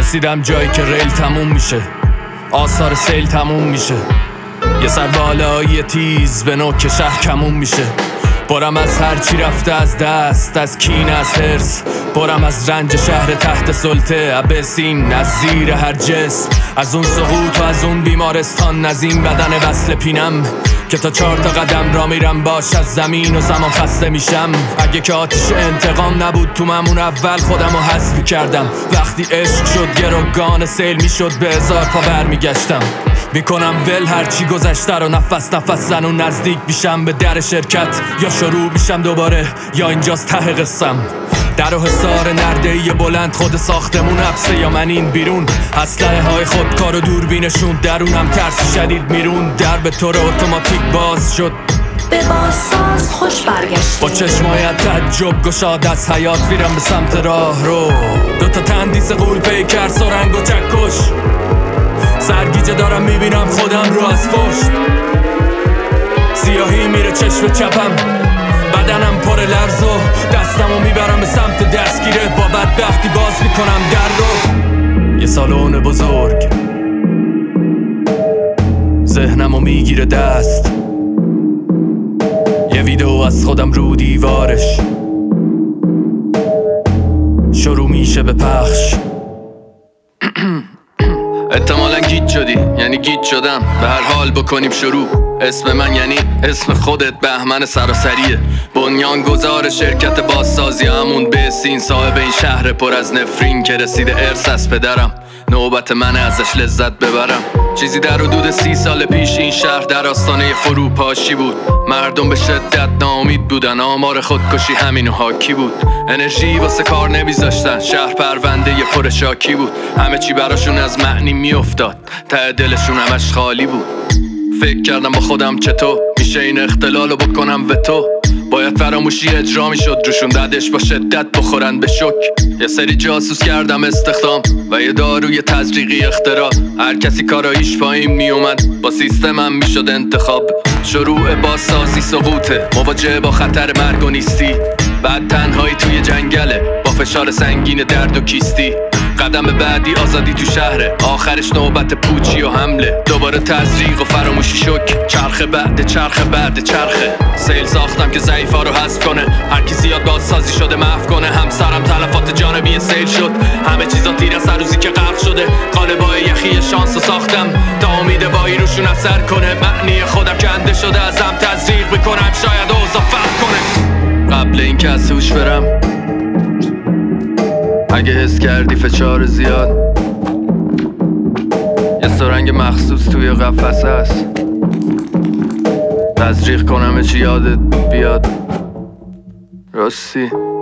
رسیدم جایی که ریل تموم میشه، آثار سیل تموم میشه، یه سر بالایی تیز به نوک شهر کمون میشه. برم از هرچی رفته از دست، از کین، از حرص، برم از رنج شهر تحت سلطه، ابسین از زیر هر جسم، از اون سقوط و از اون بیمارستان، از این بدن وصل پینم که تا 4 قدم را میرم باش از زمین و زمان خسته میشم. اگه که آتش انتقام نبود تو ممون اول خودم رو حذف کردم. وقتی عشق شد گروگان سیل میشد به 1000 پا برمیگشتم. میکنم ول هرچی گذشته رو نفس زن و نزدیک میشم به در شرکت، یا شروع میشم دوباره یا اینجاست ته قصم. در و حصار نرده‌ای بلند خود ساختمون حبسه یا من این بیرون، اسلحه های خودکار و دوربینشون درونم ترس شدید میرون. در به طور اتوماتیک باز شد به بازساز خوش برگشتی، با چشمای تعجب گشاد از حیات میرم به سمت راه رو. 2 تندیس غول پیکر سرنگ و چکش، سرگیجه دارم میبینم خودم رو از پشت. سیاهی میره چشم چپم، بدنم پر لرز و دستمو میبرم به سمت دستگیره. با بدبختی باز میکنم در رو. یه سالن بزرگ ذهنمو میگیره دست، یه ویدیو از خودم رو دیوارش شروع میشه به پخش. احتمالاً گیج شدی، یعنی گیج شدم. به هر حال بکنیم شروع. اسم من یعنی اسم خودت، بهمن سراسریه، بنیانگذار شرکت بازسازی همون بسین، صاحب این شهر پر از نفرین که رسیده ارث از پدرم. نوبت منه ازش لذت ببرم. چیزی در حدود 30 سال پیش این شهر در آستانه فروپاشی بود. مردم به شدت ناامید بودن، آمار خودکشی همینو حاکی بود. انرژی واسه کار نمیذاشتن، شهر پرونده یه پر شاکی بود. همه چی براشون از معنی میافتاد، ته دلشون همش خالی بود. فکر کردم با خودم چطور میشه این اختلالو بکنم و تو. باید فراموشی اجرا میشد روشون، ددش با شدت بخورن به شک. یه سری جاسوس کردم استخدام و یه داروی تزریقی اختراع. هر کسی کاراییش پایین میومد، با سیستمم میشد انتخاب. شروع بازسازی سقوطه، مواجه با خطر مرگ و نیستی. بعد تنهایی توی جنگله با فشار سنگین درد و کیستی. قدم بعدی آزادی تو شهره، آخرش نوبت پوچی و حمله. دوباره تزریق و فراموشی شک، چرخه بعد چرخه بعد چرخه. سیل ساختم که ضعیفا رو حذف کنه، هر کی زیاد بازسازی شده محو کنه. همسرم تلفات جانبی سیل شد، همه چیزا تیر از هر روزی که غرق شده. قالبای یخی شانسو ساختم تا امید بایی روشون اثر کنه. معنی خودم کنده شده ازم تزریق بکنم، شاید اوضاع فرق کنه. قبل این که از هوش برم، اگه حس کردی فشار زیاد، یه سرنگ مخصوص توی قفسه هست. تزریق کنم چی یادت بیاد راستی.